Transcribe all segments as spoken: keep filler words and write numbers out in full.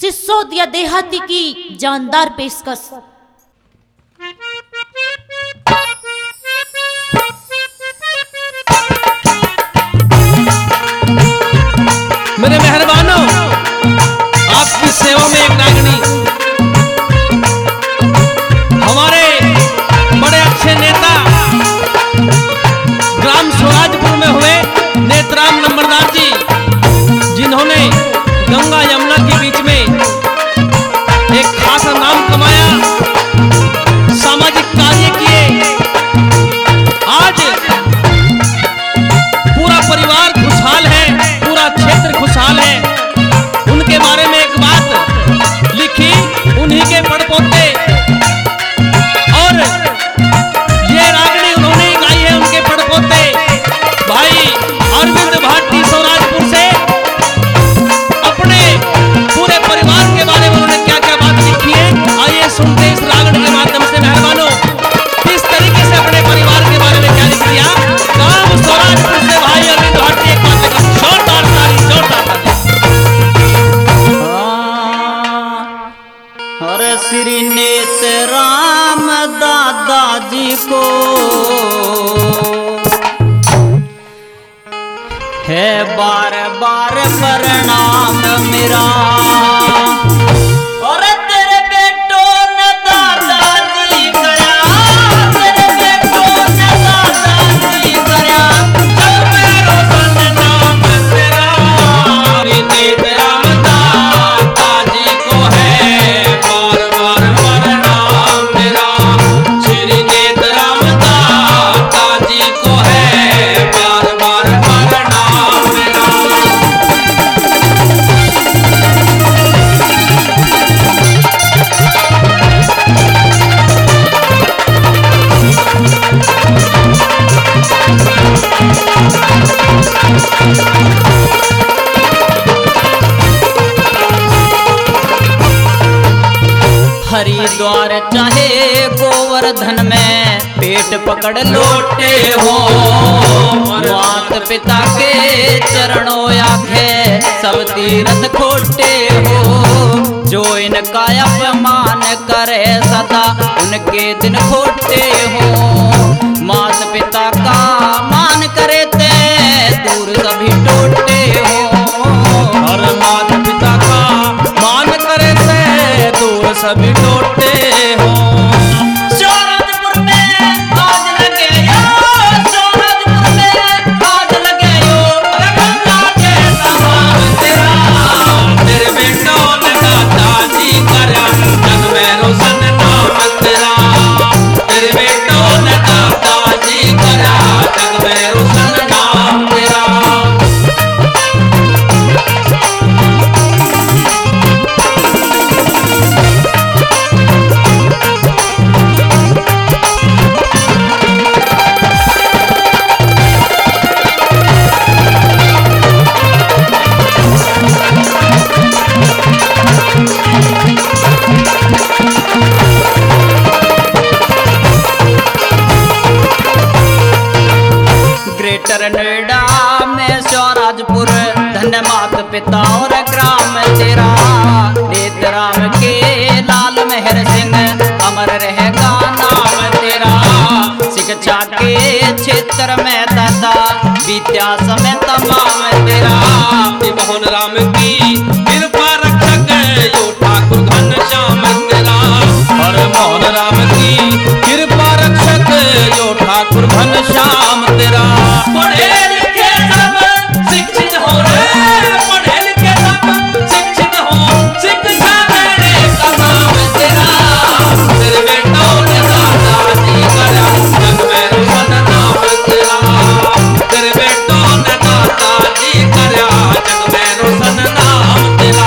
सिसोदिया देहाती की जानदार पेशकश। मेरे मेहरबानों, आपकी सेवा में एक नागनी, हमारे बड़े अच्छे नेता ग्राम स्वराजपुर में हुए नेतराम नंबरदार जी, जिन्होंने गंगा यमुना के बीच में एक खास नाम कमाया, सामाजिक कार्य किए। आज पूरा परिवार खुशहाल है, पूरा क्षेत्र खुशहाल है। उनके बारे में एक बात लिखी, उन्हीं के पड़पोते, और ये रागनी उन्होंने गाई है, उनके पड़पोते भाई अरविंद भाटी स्वराजपुर से अपने पूरे परिवार के बारे में उन्होंने क्या क्या बात लिखी है। आइए सुनते इस रागनी के माध्यम से। मेहरबानों, किस तरीके से अपने परिवार के बारे में क्या लिख दिया। गांव स्वराजपुर से भाई अरविंद भाटी एक बात लिखा, जोरदार ताली, जोरदार ताली। हर श्री नेतराम दादाजी को है बार बार प्रणाम मेरा। और तेरे बेटों ने दादाजी करा, तेरे बेटों ने दादाजी करा, जब मेरो सन नाम तेरा। नेतराम दादाजी को है बार बार प्रणाम मेरा। श्री नेतराम दादाजी को है बार बार प्रणाम मेरा। हरिद्वार चाहे गोवर्धन में पेट पकड़ लोटे हो। मात पिता के चरणों आखे सब तीर्थ खोटे हो। जो इनका अपमान करे सदा उनके दिन खोटे हो। मात पिता का मान करे ते दूर सभी टोटे हो। और मात पिता का मान करे ते दूर सभी टोटे हो। स्वराजपुर में आज लगे यो, स्वराजपुर में आज लगे यो। गंगा के समान तेरा, तेरे बेटों ने दादाजी करा, जग में रोशन नाम तेरा। तेरे बेटों ने दादाजी करा, जग में रोशन नाम तेरा। ग्रेटर नोएडा में स्वराजपुर, धन्य मात पिता और ग्राम तेरा। नेतराम के लाल मेहर सिंह अमर रहेगा नाम तेरा। शिक्षा के क्षेत्र में दादा विद्या समय तमाम तेरा। मोहन राम की कृपा रक्षक यो ठाकुर घनश्याम तेरा। और मोहन राम की कृपा रक्षक यो ठाकुर घनश्याम तेरा। पढ़े लिखे सब शिक्षित हो रे, पढ़े लिखे सब शिक्षित हो। शिक्षा देने का नाम तेरा। तेरे बेटों ने दादाजी करा, जग में रोशन नाम तेरा। तेरे बेटों ने दादाजी करा, जग में रोशन नाम तेरा।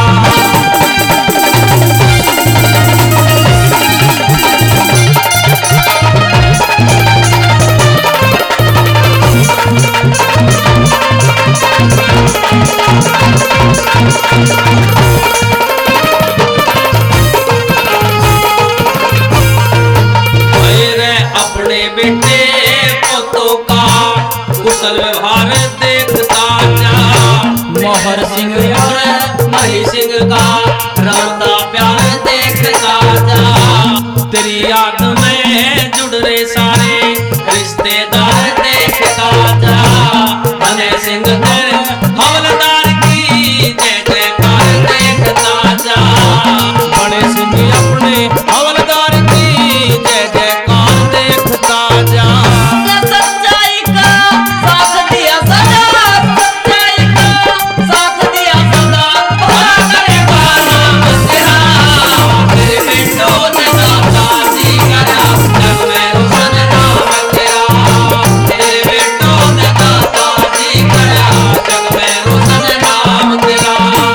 अपने बेटे पोतों का कुशल व्यवहार देखता जा। मोहर सिंह और मही सिंह का रोता प्यार देखता जा। तेरी याद में जुड़ रहे सारे रिश्तेदार देखता जा। बने सिंह तेरे हवलदार की जय जयकार देखता जा। बड़े सिंह अपने हवलदार की जय जयकार देखता जा। सच्चाई का साथ दिया सदा, सच्चाई का साथ दिया सदा। भला करेगा नाम तेरा, तेरे बेटों ने दाता जी करा, जग में रोशन नाम तेरा। तेरे बेटों ने दाता जी करा, जग में रोशन नाम तेरा।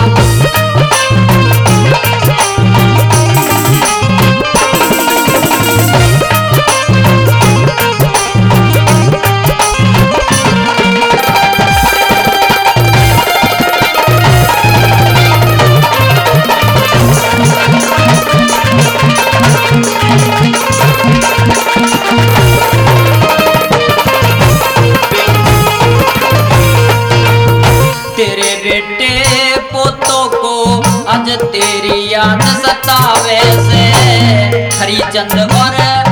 तेरे बेटे पोतों को आज तेरी याद सतावे से। हरिचंद और